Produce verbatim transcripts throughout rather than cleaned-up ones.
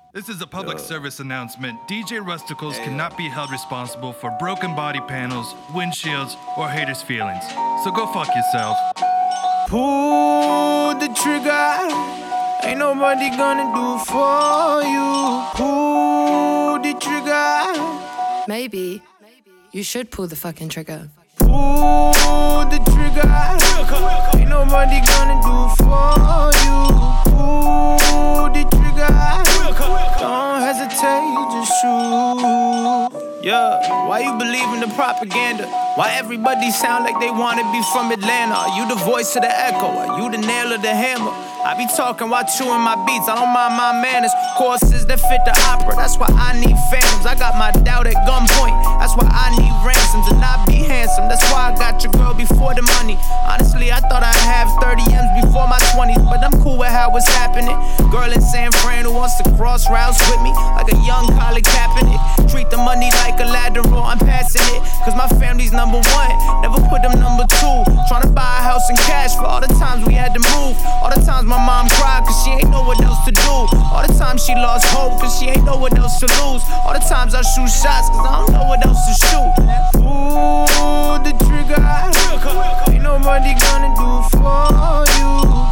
This is a public service announcement. D J Rusticles cannot be held responsible for broken body panels, windshields, or haters' feelings. So go fuck yourself. Pull the trigger. Ain't nobody gonna do for you. Pull the trigger. Maybe you should pull the fucking trigger. Pull the trigger. Ain't nobody gonna do for you. Pull the trigger. Don't hesitate, just shoot. Yeah, why you believe in the propaganda? Why everybody sound like they wanna be from Atlanta? Are you the voice of the echo? Are you the nail of the hammer? I be talking while chewing my beats, I don't mind my manners. Courses that fit the opera, that's why I need phantoms. I got my doubt at gunpoint, that's why I need ransoms. And I be handsome, that's why I got your girl before the money. Honestly, I thought I'd have thirty M's before my twenties, but I'm cool with how it's happening. Girl in San Fran who wants to cross routes with me, like a young Colin Kaepernick. Treat the money like a lateral, I'm passing it, cause my family's number one, never put them number two. Tryna buy a house in cash for all the times we had to move. All the times my mom cried cause she ain't know what else to do. All the times she lost hope cause she ain't know what else to lose. All the times I shoot shots cause I don't know what else to shoot. Pull the trigger. Ain't nobody gonna do for you.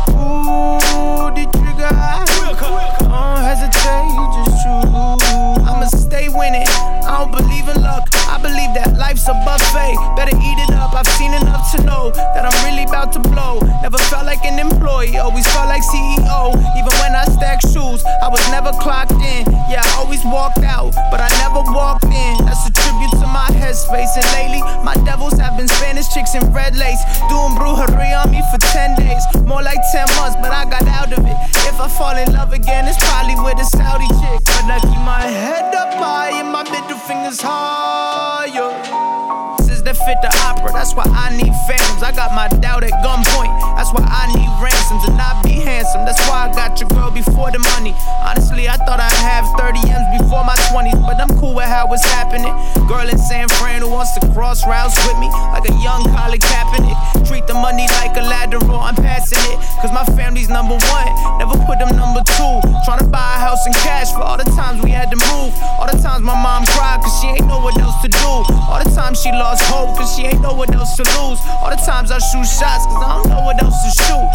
Pull the trigger. Don't hesitate, just shoot. I'ma stay winning, I don't believe in luck. I believe that life's a buffet, better eat it up. I've seen enough to know that I'm really about to blow. Never felt like an employee, always felt like C E O. Even when I stacked shoes, I was never clocked in. Yeah, I always walked out, but I never walked in. That's a tribute to my headspace. And lately, my devils have been Spanish chicks in red lace, doing brujeria on me for ten days, more like ten months, but I got out of it. If I fall in love again, it's probably with a Saudi chick. But I keep my head up high and my middle fingers higher. That fit the opera, that's why I need phantoms. I got my doubt at gunpoint, that's why I need ransoms. And I be handsome, that's why I got your girl before the money. Honestly, I thought I'd have thirty M's before my twenties, but I'm cool with how it's happening. Girl in San Fran who wants to cross routes with me, like a young Colin Kaepernick. Treat the money like a lateral, I'm passing it, cause my family's number one, never put them number two. Tryna buy a house in cash for all the times we had to move. All the times my mom cried cause she ain't know what else to do. All the times she lost hope cause she ain't know what else to lose. All the times I shoot shots cause I don't know what else to shoot.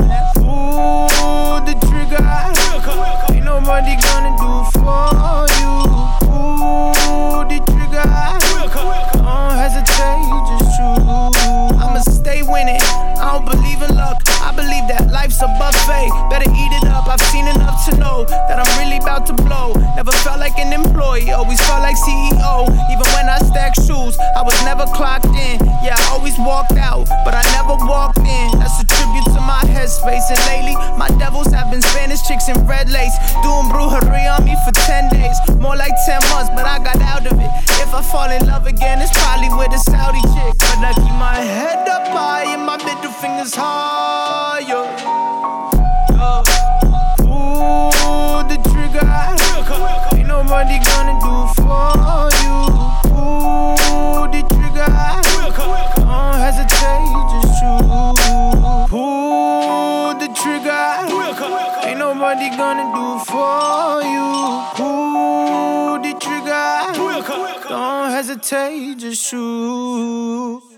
Pull the trigger. Ain't nobody gonna do for you. Pull the trigger. Don't hesitate, just shoot. I'ma stay winning, I don't believe in luck. I believe that life's a buffet, better eat it up. I've seen enough to know that I'm really about to blow. Never felt like an employee, always felt like C E O. Even when I stacked shoes, I was never clocked in. Yeah, I always walked out, but I never walked in. That's a tribute to my headspace. And lately, my devils have been Spanish chicks in red lace, doing brujeria on me for ten days, more like ten months, but I got out of it. If I fall in love again, it's probably with a Saudi chick. But I keep my head up high and my middle fingers higher. Uh, pull the trigger. Ain't nobody gonna do for you. Pull the trigger. Don't hesitate, just shoot. Pull the trigger. Ain't nobody gonna do for you. Pull the trigger. Don't hesitate, just shoot.